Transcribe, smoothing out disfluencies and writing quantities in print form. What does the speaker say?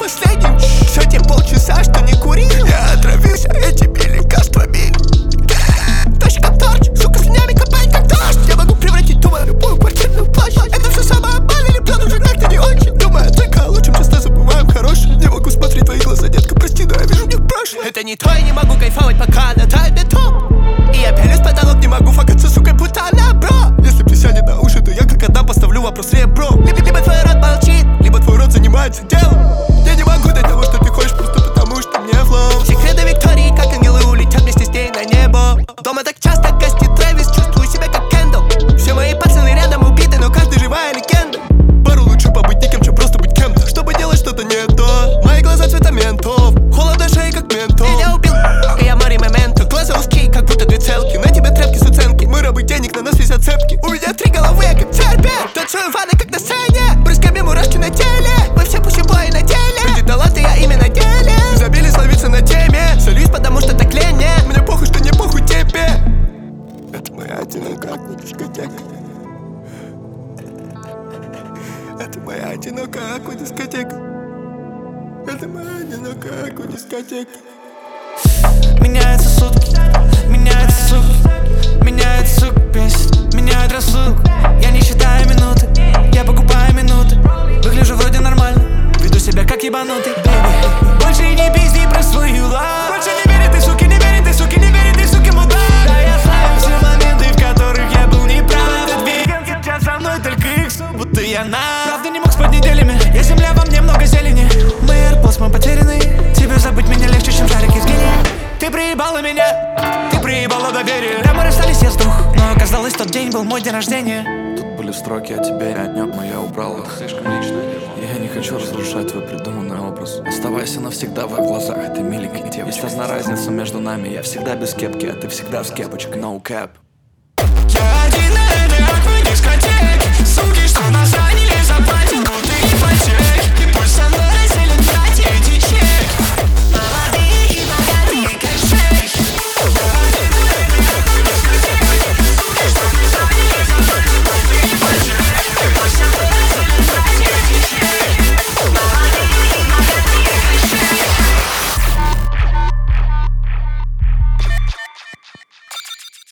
последним. Все те полчаса, что не курил, я отравился этими лекарствами. Точно как торч, сука, слюнями копает как дождь. Я могу превратить думаю любую квартирную площадь. Это все самообман или план уже как-то не очень. Думаю только о лучшем, часто забываем хорошее. Не могу смотреть в твои глаза, детка, прости, но я вижу в них прошлое. Это не то, я не могу кайфовать, пока на тайме топ. И я пялюсь в потолок, не могу факаться, сука, будто она, бро. Если б ты сядет на уши, то я как отдам, поставлю вопрос ребро. Либо твой рот молчит, либо твой рот занимается делом. Я не могу дать того, что ты хочешь, просто потому что мне флоу. Секреты Виктории, как ангелы, улетят вместе с ней на небо. Дома так часто гостит Трэвис, чувствую себя как Кендалл. Все мои пацаны рядом убиты, но каждый живая легенда. Пару лучше побыть никем, чем просто быть кем-то. Чтобы делать что-то не то. Мои глаза цвета ментов, холодно шеи как ментов. Меня убил, и я море моменту. Глаза узкие, как будто две целки. На тебе тряпки с уценки, мы рабы денег, на нас висят цепки. У меня 3 головы, я как терпи. Танцую ванны, как на сцене. Брызгами мурашки на теле. Мы все пущебои на деле. Люди таланты, я ими на деле. Забили словиться на теме. Солюсь, потому что так лень. Мне похуй, что не похуй тебе. Это моя одинокая дискотека. Это моя одинокая дискотека. Это моя одинокая дискотека. Меняются сутки, меняются сутки, меняются сук, бесит, меняют рассудок. Я не считаю минуты, я покупаю минуты. Выгляжу вроде нормально, веду себя как ебанутый. Бэйби, больше не пизди про свою ла. Больше не верит ты, суки, не верит ты, суки, не верит ты, суки, мудак. Да я знаю все моменты, в которых я был неправ. Этот веган сейчас со мной только их, будто я на. Правда не мог спать неделями, я земля, во мне много зелени. Мы AirPods, мы потеряны. Тебе забыть меня легче, чем шарики с гелием. Ты проебала меня, ты проебала доверие. Да, мы расстались, я сдох, но оказалось, тот день был мой день рождения. Тут были строки о тебе, я отнёк, но я убрал их. Слишком личное дело. Я не хочу разрушать твой придуманный образ. Оставайся навсегда в их глазах, ты миленькая девочка. Есть одна разница между нами, я всегда без кепки, а ты всегда с кепочкой, no cap. Я один на этой аквадискотеке, суки, что нас